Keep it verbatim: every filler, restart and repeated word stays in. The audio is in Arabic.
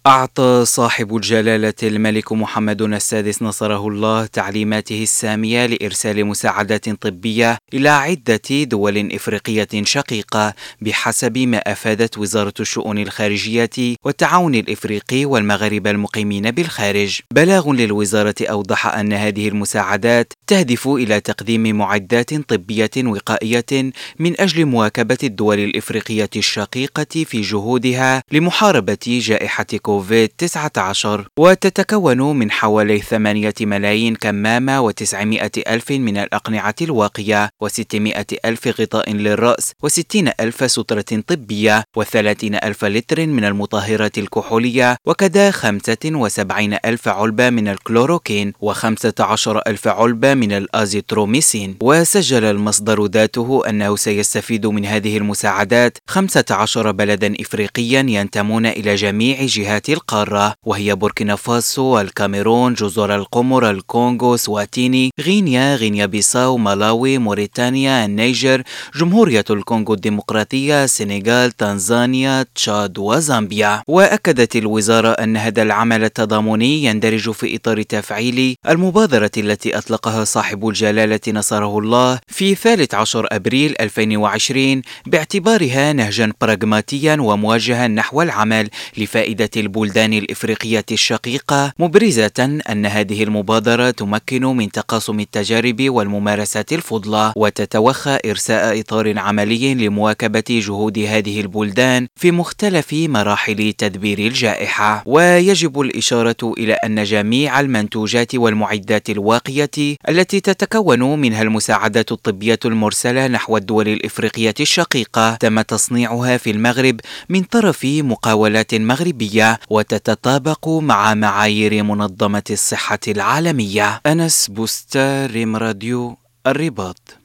أعطى صاحب الجلالة الملك محمد السادس نصره الله تعليماته السامية لإرسال مساعدات طبية إلى عدة دول إفريقية شقيقة بحسب ما أفادت وزارة الشؤون الخارجية والتعاون الإفريقي والمغاربة المقيمين بالخارج. بلاغ للوزارة أوضح أن هذه المساعدات تهدف إلى تقديم معدات طبية وقائية من أجل مواكبة الدول الإفريقية الشقيقة في جهودها لمحاربة جائحة كوفيد تسعة عشر، وتتكون من حوالي ثمانية ملايين كمامة وتسعمائة ألف من الأقنعة الواقية وستمائة ألف غطاء للرأس وستين ألف سترة طبية وثلاثين ألف لتر من المطهرات الكحولية، وكذا خمسة وسبعين ألف علبة من الكلوروكين وخمسة عشر ألف علبة من الأزيتروميسين. وسجل المصدر ذاته أنه سيستفيد من هذه المساعدات خمسة عشر بلدا إفريقيا ينتمون إلى جميع جهات القارة، وهي بوركينا فاسو، الكاميرون، جزر القمر، الكونغو، سواتيني، غينيا، غينيا بيساو، مالاوي، موريتانيا، النيجر، جمهورية الكونغو الديمقراطية، السنغال، تنزانيا، تشاد وزامبيا. وأكدت الوزارة أن هذا العمل التضامني يندرج في إطار تفعيل المبادرة التي أطلقها صاحب الجلالة نصره الله في ثالث عشر أبريل ألفين وعشرين باعتبارها نهجا براغماتيا وموجها نحو العمل لفائدة البلدان الإفريقية الشقيقة، مبرزة أن هذه المبادرة تمكن من تقاسم التجارب والممارسات الفضلى وتتوخى إرساء إطار عملي لمواكبة جهود هذه البلدان في مختلف مراحل تدبير الجائحة. ويجب الإشارة إلى أن جميع المنتوجات والمعدات الواقية التي تتكون منها المساعدات الطبية المرسلة نحو الدول الإفريقية الشقيقة تم تصنيعها في المغرب من طرف مقاولات مغربية وتتطابق مع معايير منظمة الصحة العالمية. أنس بوستار، ريم راديو، الرباط.